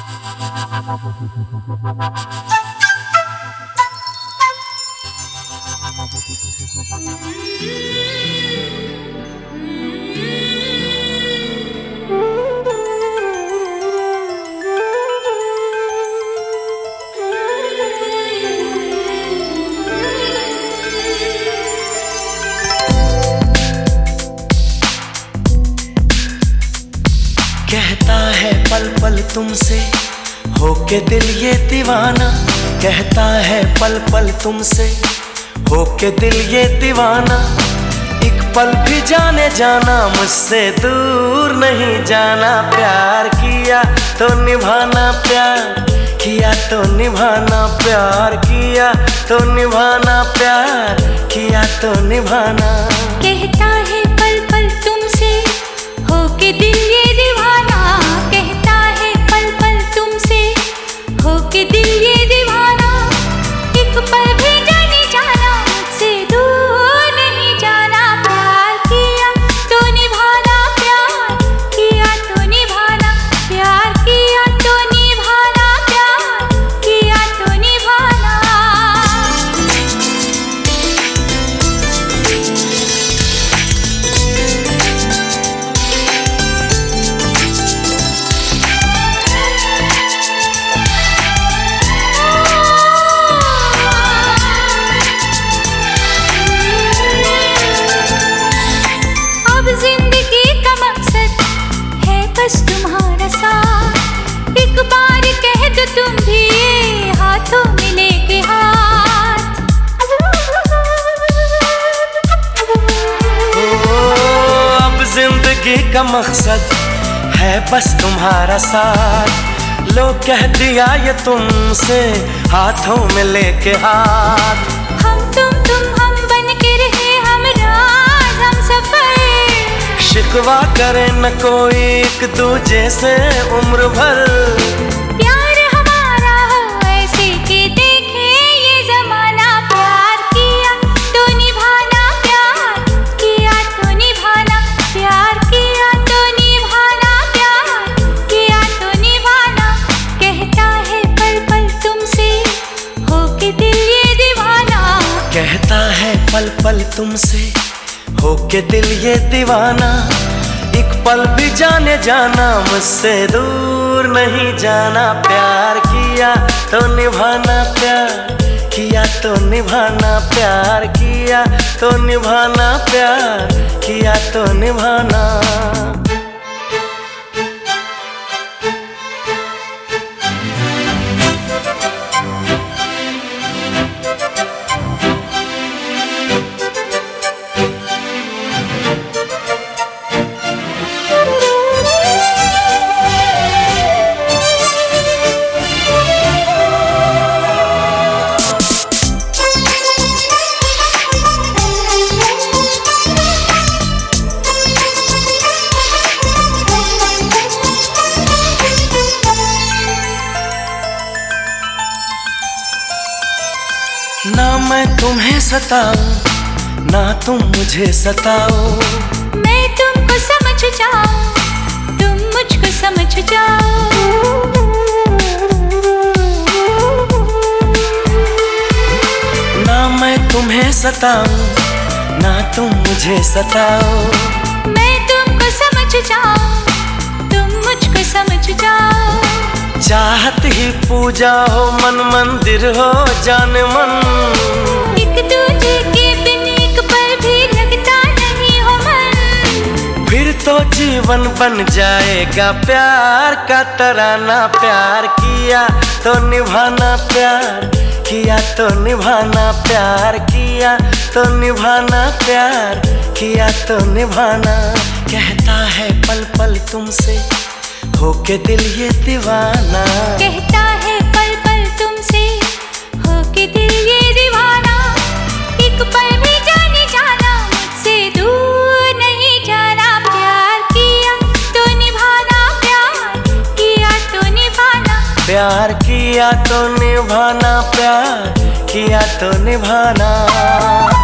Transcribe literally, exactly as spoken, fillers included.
कहता है पल पल तुमसे होके दिल ये दीवाना, कहता है पल पल तुमसे होके दिल ये दीवाना। एक पल भी जाने जाना मुझसे दूर नहीं जाना, प्यार किया तो निभाना, प्यार किया तो निभाना, प्यार किया तो निभाना, प्यार किया तो निभाना। कहता है पल पल तुमसे होके दिल ये दीवाना, कहता है पल पल तुमसे होके दिल ये दीवाना। एक पल भी जाने जाना मुझसे दूर नहीं जाना, प्यार किया तो निभाना, प्यार किया तो निभाना, प्यार किया तो निभाना, प्यार किया तो निभाना। जिंदगी का मकसद है बस तुम्हारा साथ, एक बार कह दो तुम भी ये हाथों में लेके हाथ। ओ, अब जिंदगी का मकसद है बस तुम्हारा साथ, लो कह दिया ये तुमसे हाथों में लेके हाथ। हम तुम तुम हम बन के रहे हम राज हम सफर, शिकवा करे न कोई एक दूजे से उम्र भर। प्यार हमारा हो ऐसे कि देखे ये जमाना, प्यार किया तो निभाना, प्यार किया तो निभाना, प्यार किया तो निभाना, प्यार किया तो निभाना। कहता है पल पल तुमसे होके दिल ये दीवाना, कहता है पल पल तुमसे होके दिल ये दीवाना। एक पल भी जाने जाना मुझसे दूर नहीं जाना, प्यार किया तो निभाना, प्यार किया तो निभाना, प्यार किया तो निभाना, प्यार किया तो निभाना। ना मैं तुम्हें सताऊं ना तुम मुझे सताओ, मैं तुमको समझ जाऊं तुम मुझको समझ जाओ। ना मैं तुम्हें सताऊं ना तुम मुझे सताओ, मैं तुमको समझ जाऊं तुम मुझको समझ जाओ। चाहत ही पूजा हो मन मंदिर हो जान मन, एक दूजे के बिन एक पल भी लगता नहीं हो मन। फिर तो जीवन बन जाएगा प्यार का तराना, प्यार किया तो निभाना, प्यार किया तो निभाना, प्यार किया तो निभाना, प्यार किया तो निभाना। कहता है पल पल तुमसे होके दिल ये दीवाना, कहता है पल पल तुमसे होके दिल ये दीवाना। एक पल भी जाने जाना मुझसे दूर नहीं जाना, प्यार किया तो निभाना, प्यार किया तो निभाना, प्यार किया तो निभाना, प्यार किया तो निभाना।